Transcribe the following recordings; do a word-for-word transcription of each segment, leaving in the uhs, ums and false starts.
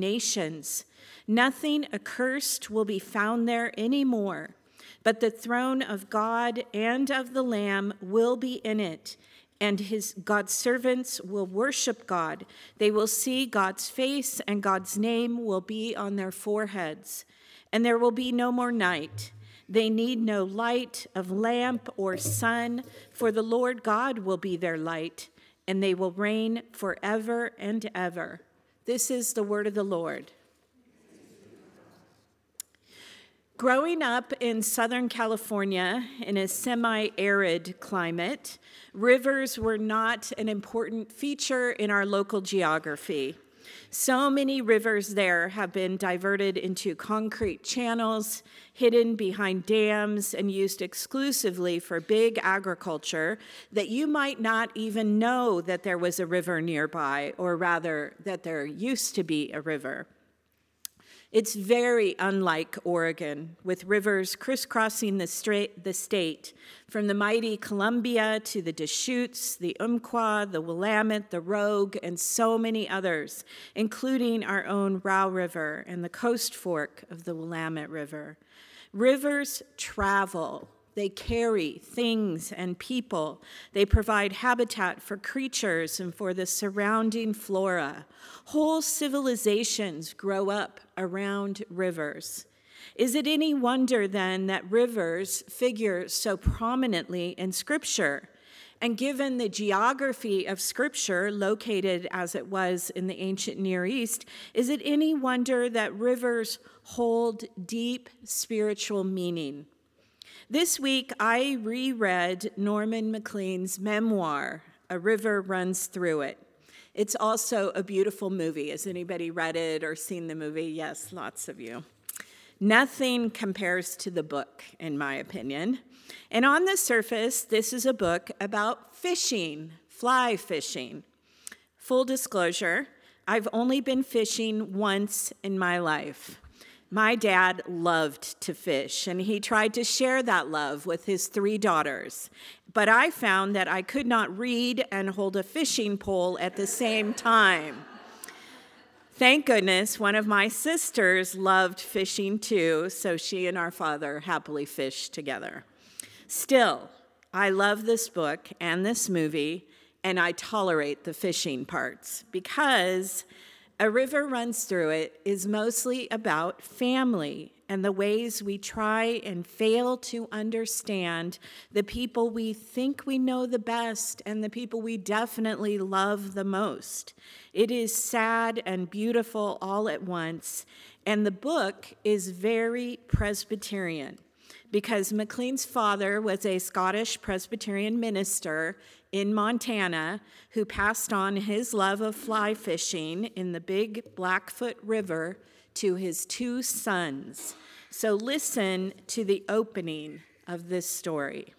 nations. Nothing accursed will be found there anymore, but the throne of God and of the Lamb will be in it, and his God's servants will worship God. They will see God's face, and God's name will be on their foreheads. And there will be no more night. They need no light of lamp or sun, for the Lord God will be their light, and they will reign forever and ever. This is the word of the Lord. Growing up in Southern California in a semi-arid climate, rivers were not an important feature in our local geography. So many rivers there have been diverted into concrete channels, hidden behind dams, and used exclusively for big agriculture that you might not even know that there was a river nearby, or rather, that there used to be a river. It's very unlike Oregon, with rivers crisscrossing the, straight, the state, from the mighty Columbia to the Deschutes, the Umpqua, the Willamette, the Rogue, and so many others, including our own Row River and the Coast Fork of the Willamette River. Rivers travel. They carry things and people. They provide habitat for creatures and for the surrounding flora. Whole civilizations grow up around rivers. Is it any wonder then that rivers figure so prominently in Scripture? And given the geography of Scripture, located as it was in the ancient Near East, is it any wonder that rivers hold deep spiritual meaning? This week, I reread Norman Maclean's memoir, A River Runs Through It. It's also a beautiful movie. Has anybody read it or seen the movie? Yes, lots of you. Nothing compares to the book, in my opinion. And on the surface, this is a book about fishing, fly fishing. Full disclosure, I've only been fishing once in my life. My dad loved to fish, and he tried to share that love with his three daughters. But I found that I could not read and hold a fishing pole at the same time. Thank goodness one of my sisters loved fishing too, so she and our father happily fished together. Still, I love this book and this movie, and I tolerate the fishing parts because A River Runs Through It is mostly about family and the ways we try and fail to understand the people we think we know the best and the people we definitely love the most. It is sad and beautiful all at once, and the book is very Presbyterian because Maclean's father was a Scottish Presbyterian minister in Montana who passed on his love of fly fishing in the big Blackfoot River to his two sons. So listen to the opening of this story.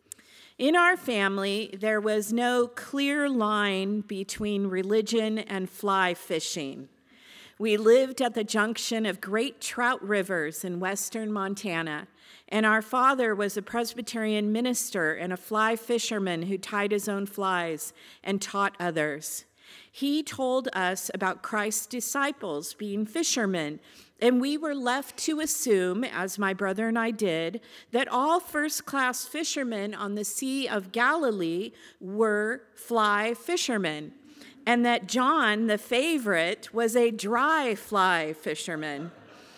In our family, there was no clear line between religion and fly fishing. We lived at the junction of great trout rivers in western Montana, and our father was a Presbyterian minister and a fly fisherman who tied his own flies and taught others. He told us about Christ's disciples being fishermen, and we were left to assume, as my brother and I did, that all first-class fishermen on the Sea of Galilee were fly fishermen, and that John, the favorite, was a dry fly fisherman.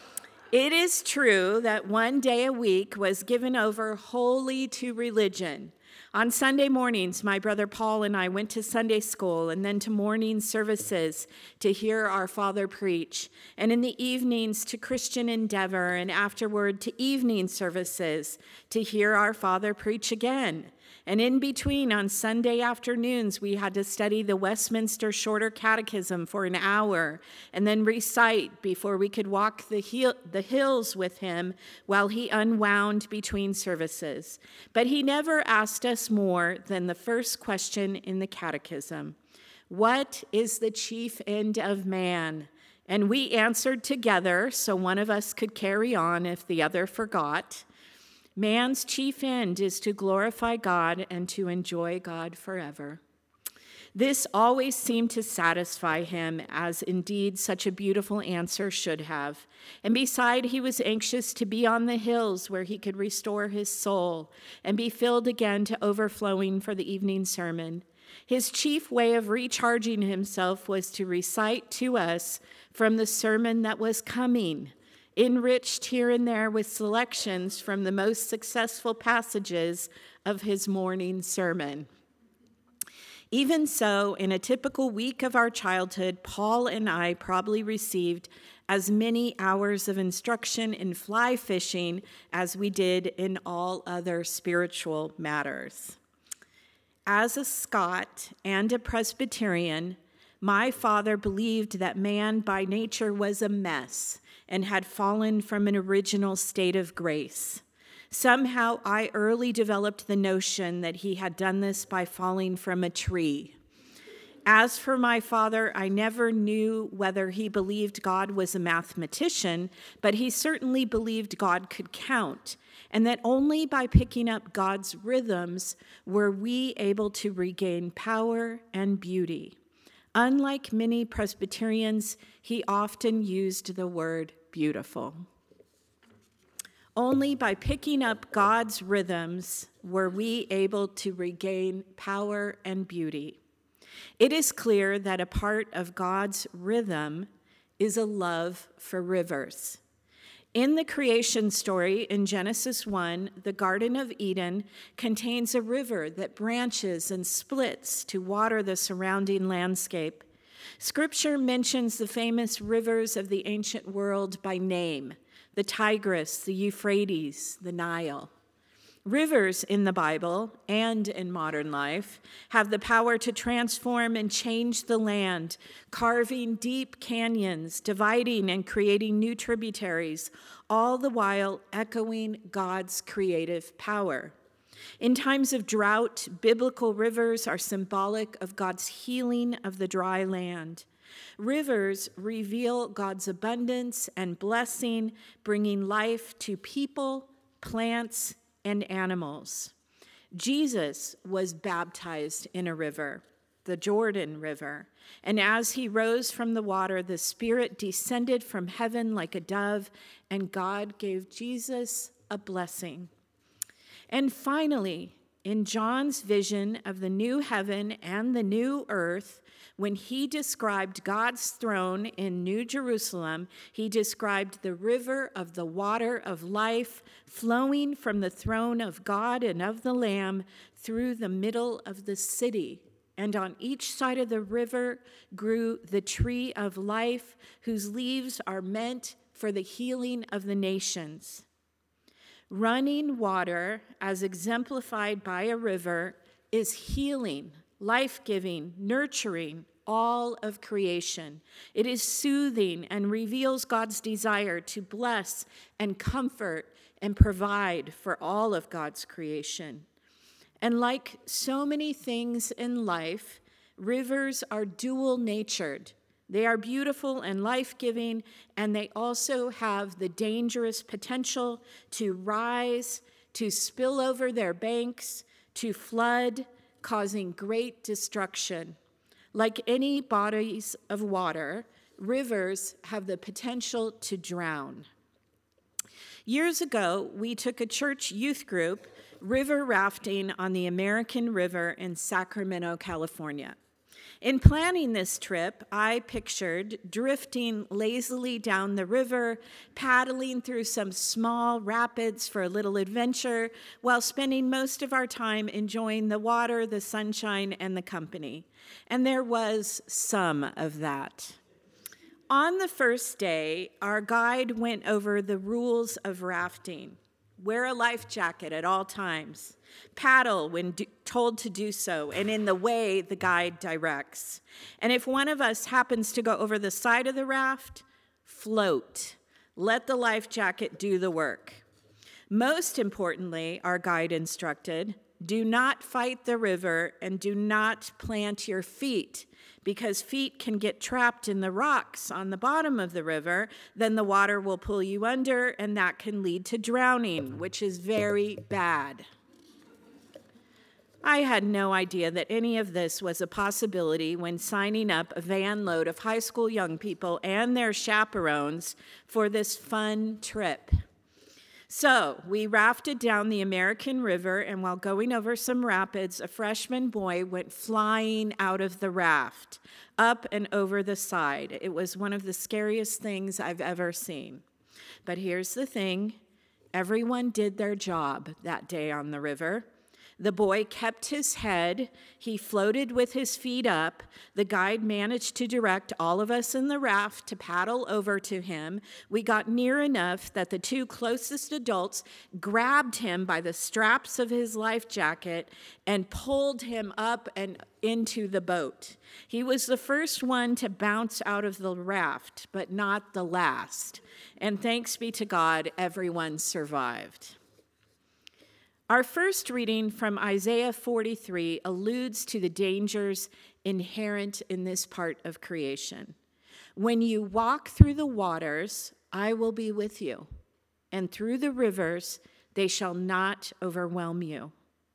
It is true that one day a week was given over wholly to religion. On Sunday mornings, my brother Paul and I went to Sunday school and then to morning services to hear our father preach, and in the evenings to Christian Endeavor, and afterward to evening services to hear our father preach again. And in between, on Sunday afternoons, we had to study the Westminster Shorter Catechism for an hour and then recite before we could walk the, hill, the hills with him while he unwound between services. But he never asked us more than the first question in the catechism: what is the chief end of man? And we answered together so one of us could carry on if the other forgot. Man's chief end is to glorify God and to enjoy God forever. This always seemed to satisfy him, as indeed such a beautiful answer should have. And beside, he was anxious to be on the hills where he could restore his soul and be filled again to overflowing for the evening sermon. His chief way of recharging himself was to recite to us from the sermon that was coming, enriched here and there with selections from the most successful passages of his morning sermon. Even so, in a typical week of our childhood, Paul and I probably received as many hours of instruction in fly fishing as we did in all other spiritual matters. As a Scot and a Presbyterian, my father believed that man by nature was a mess and had fallen from an original state of grace. Somehow, I early developed the notion that he had done this by falling from a tree. As for my father, I never knew whether he believed God was a mathematician, but he certainly believed God could count, and that only by picking up God's rhythms were we able to regain power and beauty. Unlike many Presbyterians, he often used the word beautiful. Only by picking up God's rhythms were we able to regain power and beauty. It is clear that a part of God's rhythm is a love for rivers. In the creation story in Genesis one, the Garden of Eden contains a river that branches and splits to water the surrounding landscape. Scripture mentions the famous rivers of the ancient world by name: the Tigris, the Euphrates, the Nile. Rivers in the Bible and in modern life have the power to transform and change the land, carving deep canyons, dividing and creating new tributaries, all the while echoing God's creative power. In times of drought, biblical rivers are symbolic of God's healing of the dry land. Rivers reveal God's abundance and blessing, bringing life to people, plants, and animals. Jesus was baptized in a river, the Jordan River, and as he rose from the water, the Spirit descended from heaven like a dove, and God gave Jesus a blessing. And finally, in John's vision of the new heaven and the new earth, when he described God's throne in New Jerusalem, he described the river of the water of life flowing from the throne of God and of the Lamb through the middle of the city. And on each side of the river grew the tree of life, whose leaves are meant for the healing of the nations. Running water, as exemplified by a river, is healing, life-giving, nurturing all of creation. It is soothing and reveals God's desire to bless and comfort and provide for all of God's creation. And like so many things in life, rivers are dual-natured. They are beautiful and life-giving, and they also have the dangerous potential to rise, to spill over their banks, to flood, causing great destruction. Like any bodies of water, rivers have the potential to drown. Years ago, we took a church youth group river rafting on the American River in Sacramento, California. In planning this trip, I pictured drifting lazily down the river, paddling through some small rapids for a little adventure, while spending most of our time enjoying the water, the sunshine, and the company. And there was some of that. On the first day, our guide went over the rules of rafting. Wear a life jacket at all times. Paddle when do, told to do so, and in the way the guide directs. And if one of us happens to go over the side of the raft, float. Let the life jacket do the work. Most importantly, our guide instructed, do not fight the river and do not plant your feet, because feet can get trapped in the rocks on the bottom of the river. Then the water will pull you under, and that can lead to drowning, which is very bad. I had no idea that any of this was a possibility when signing up a van load of high school young people and their chaperones for this fun trip. So we rafted down the American River, and while going over some rapids, a freshman boy went flying out of the raft, up and over the side. It was one of the scariest things I've ever seen. But here's the thing. Everyone did their job that day on the river. The boy kept his head. He floated with his feet up. The guide managed to direct all of us in the raft to paddle over to him. We got near enough that the two closest adults grabbed him by the straps of his life jacket and pulled him up and into the boat. He was the first one to bounce out of the raft, but not the last. And thanks be to God, everyone survived. Our first reading from Isaiah forty-three alludes to the dangers inherent in this part of creation. When you walk through the waters, I will be with you, and through the rivers, they shall not overwhelm you.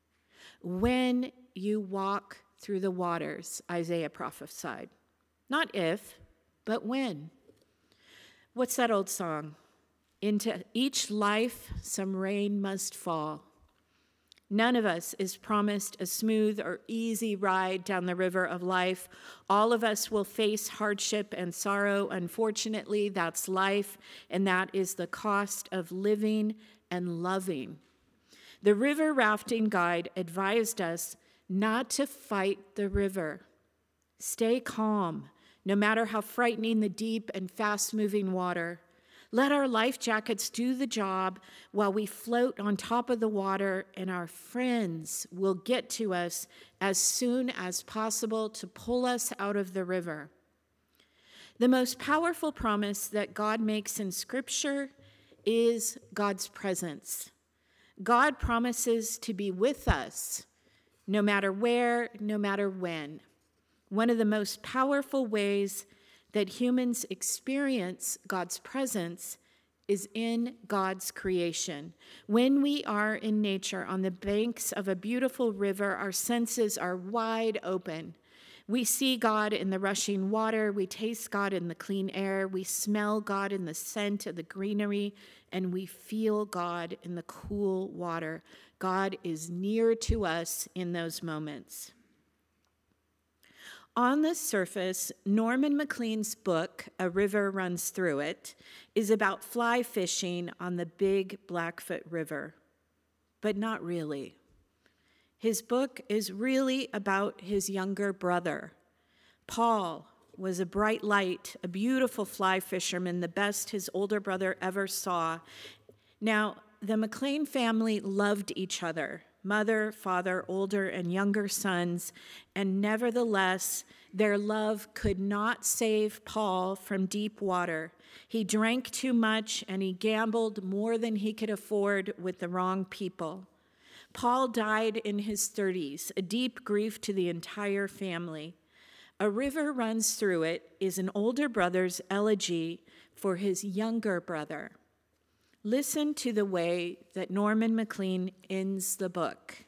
When you walk through the waters, Isaiah prophesied. Not if, but when. What's that old song? Into each life, some rain must fall. None of us is promised a smooth or easy ride down the river of life. All of us will face hardship and sorrow. Unfortunately, that's life, and that is the cost of living and loving. The river rafting guide advised us not to fight the river. Stay calm, no matter how frightening the deep and fast-moving water. Let our life jackets do the job while we float on top of the water, and our friends will get to us as soon as possible to pull us out of the river. The most powerful promise that God makes in Scripture is God's presence. God promises to be with us no matter where, no matter when. One of the most powerful ways that humans experience God's presence is in God's creation. When we are in nature on the banks of a beautiful river, our senses are wide open. We see God in the rushing water, we taste God in the clean air, we smell God in the scent of the greenery, and we feel God in the cool water. God is near to us in those moments. On the surface, Norman Maclean's book, A River Runs Through It, is about fly fishing on the Big Blackfoot River, but not really. His book is really about his younger brother. Paul was a bright light, a beautiful fly fisherman, the best his older brother ever saw. Now, the Maclean family loved each other. Mother, father, older and younger sons, and nevertheless, their love could not save Paul from deep water. He drank too much, and he gambled more than he could afford with the wrong people. Paul died in his thirties, a deep grief to the entire family. A River Runs Through It is an older brother's elegy for his younger brother. Listen to the way that Norman Maclean ends the book.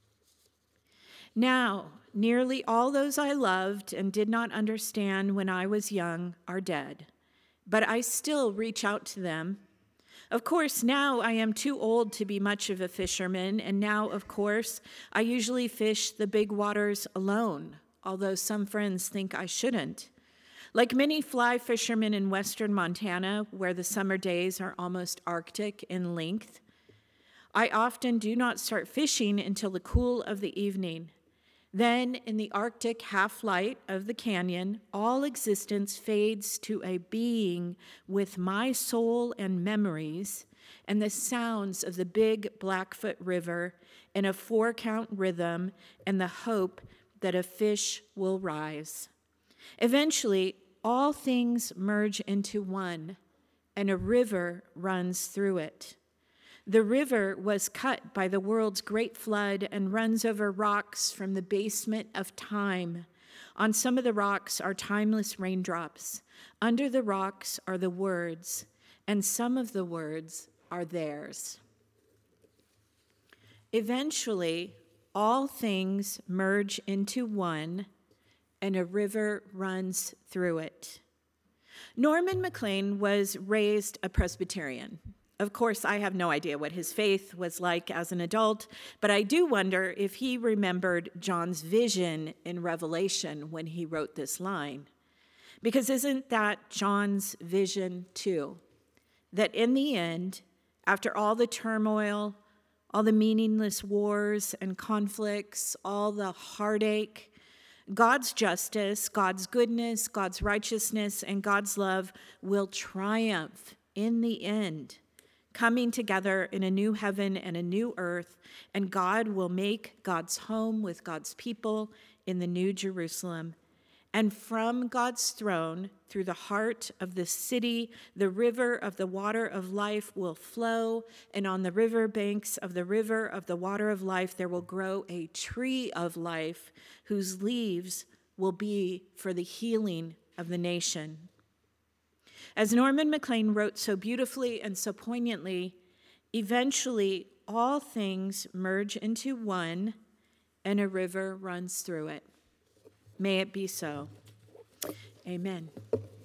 Now, nearly all those I loved and did not understand when I was young are dead, but I still reach out to them. Of course, now I am too old to be much of a fisherman, and now, of course, I usually fish the big waters alone, although some friends think I shouldn't. Like many fly fishermen in western Montana, where the summer days are almost Arctic in length, I often do not start fishing until the cool of the evening. Then, in the Arctic half-light of the canyon, all existence fades to a being with my soul and memories and the sounds of the Big Blackfoot River in a four-count rhythm and the hope that a fish will rise. Eventually, all things merge into one, and a river runs through it. The river was cut by the world's great flood and runs over rocks from the basement of time. On some of the rocks are timeless raindrops. Under the rocks are the words, and some of the words are theirs. Eventually, all things merge into one, and a river runs through it. Norman Maclean was raised a Presbyterian. Of course, I have no idea what his faith was like as an adult, but I do wonder if he remembered John's vision in Revelation when he wrote this line. Because isn't that John's vision too? That in the end, after all the turmoil, all the meaningless wars and conflicts, all the heartache, God's justice, God's goodness, God's righteousness, and God's love will triumph in the end, coming together in a new heaven and a new earth, and God will make God's home with God's people in the New Jerusalem. And from God's throne, through the heart of the city, the river of the water of life will flow, and on the river banks of the river of the water of life there will grow a tree of life whose leaves will be for the healing of the nation. As Norman Maclean wrote so beautifully and so poignantly, eventually all things merge into one, and a river runs through it. May it be so. Amen.